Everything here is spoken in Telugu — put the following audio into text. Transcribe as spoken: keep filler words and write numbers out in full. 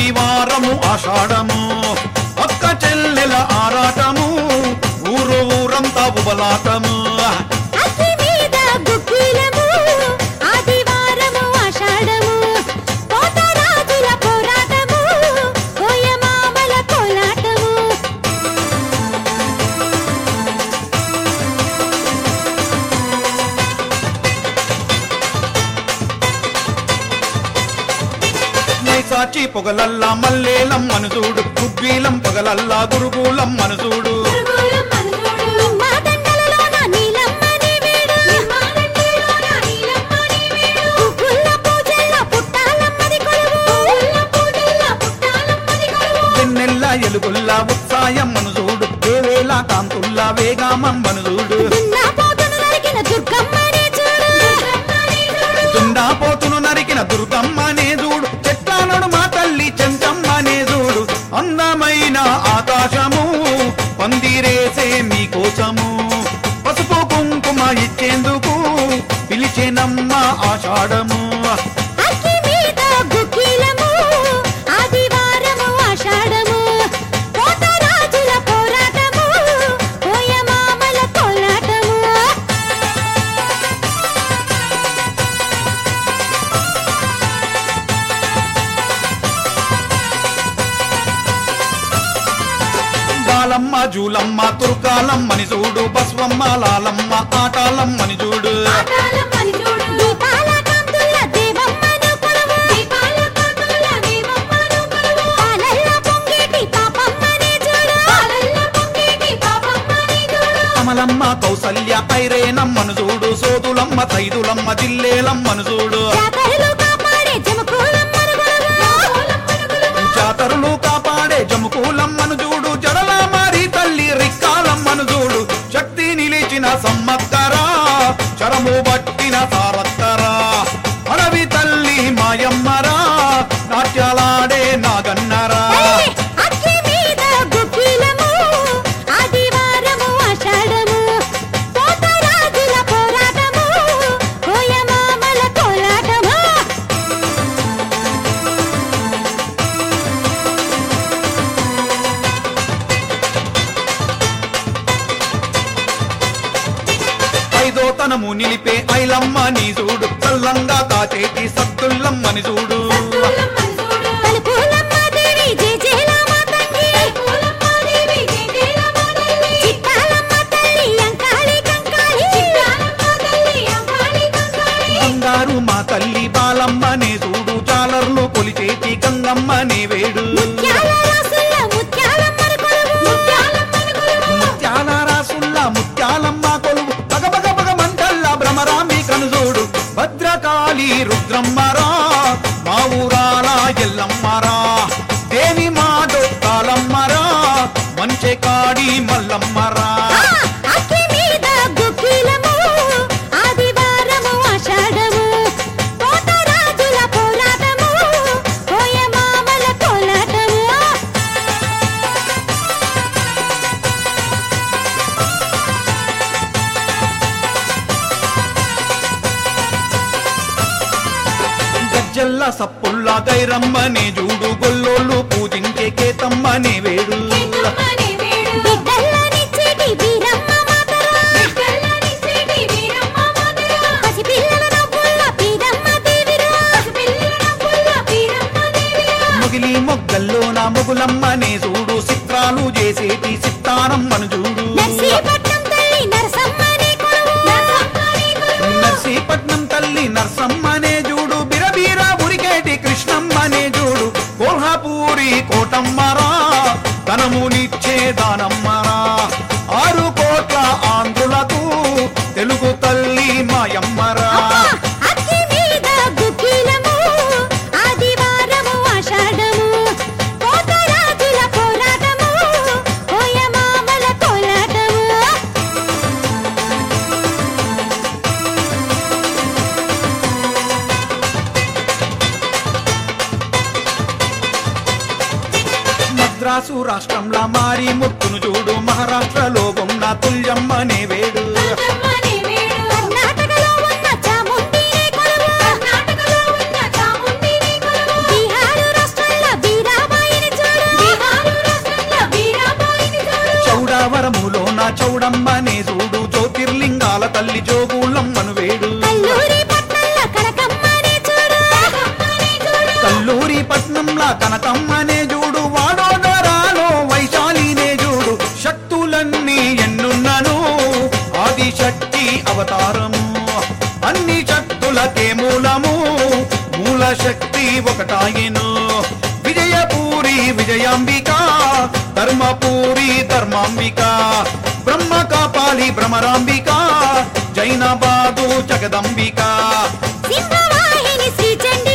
ఆదివారము ఆషాఢము అక్క చెల్లెల ఆరాటము ఊరు ఊరంతా ఉబలాటము సాచి పొగలల్లా మల్లేలం మనసూడు కుబ్బీలం పొగలల్లా గురుగులం మనసూడు వెన్నెల్లా ఎలుగుల్లా ఉత్సాయం మనసూడు వేవేలా కాంతుల్లా వేగామం మనసూడు దుండాపోతును నరికిన దుర్గమ్మనే చూడు చెట్లానడు మా తల్లి చెంచమ్మనే చూడు అందమైన ఆకాశము పందిరేసే మీకోసము పసుపు కుంకుమ ఇచ్చేందుకు పిలిచేనమ్మ ఆషాఢము బాలమ్మ జూలమ్మ తుర్కాలమ్మని చూడు బస్వమ్మ లాలమ్మ ఆటాలమ్మని చూడు కమలమ్మ కౌసల్య ఐరేనమ్మను చూడు సోదులమ్మ సైదులమ్మ జిల్లేలమ్మను చూడు జాతరులు కాపాడే జముకూలమ్మను చూడు జడల మారి తల్లి రిక్కాలమ్మను చూడు శక్తి నిలిచిన సమ్మక్కరా చరము బట్టిన సారత్తరా అడవి తల్లి మాయమ్మరా నాట్యాలాడే నాగన్నరా తనము నిలిపే ఐలమ్మ నీ చూడు చల్లంగా కాచేటి సత్తుల్లమ్మని చూడు బంగారు మా తల్లి బాలమ్మనే చూడు జాలర్లు కొలిచేటి గంగమ్మనే వేడు ముత్యాల రాసుల్లా ముత్యాలమ్మ కొలువు భ్రమరాంబి కనుజూడు భద్రకాళి రుద్రమ్మరా మా ఊరాల ఎల్లమ్మరా దేవి మా దొక్కాలమ్మరా మంచె కాడి మల్లమ్మరా జల్ల సప్పుల్లా గైరమ్మనే చూడు గొల్లోళ్ళు పూజించే కేతమ్మనే వేడు మొగిలి మొగ్గల్లో నా మొగులమ్మనే చూడు చిత్రాలు చేసేటి సిత్తారమ్మను చూడు నర్సీపట్నం తల్లి నర్సమ్మనే చూడు బిరబీరా ఉరికేటి కృష్ణమ్మనే చూడు కోల్హాపూరి కోటమ్మరా ధనమునిచ్చే దానమ్మరా ఆరు కోట్ల ఆంధ్రులకు తెలుగు తల్లి మాయమ్మరా మద్రాసు రాష్ట్రంలో మారి ముత్తును చూడు మహారాష్ట్రలో ఉన్న తుల్యమ్మనే వేడు మేడారములోన చౌడమ్మనే చూడు జ్యోతిర్లింగాల తల్లి జోగుళ్ళమ్మను వేడు కల్లూరి పట్నంలో కనకమ్మనే చూడు కల్లూరి పట్నంలా కనకమ్మనే చూడు వాడోదరాలో వైశాలినే చూడు శక్తులన్నీ ఎన్నున్నను ఆది శక్తి అవతారము అన్ని శక్తులకే మూలము మూల శక్తి ఒకటాయెను విజయపూరి విజయాంబిక ధర్మపూరి ధర్మాంబిక బ్రహ్మ కాపాలి భ్రమరాంబిక జైనబాదు జగదంబిక సింహవాహిని శ్రీ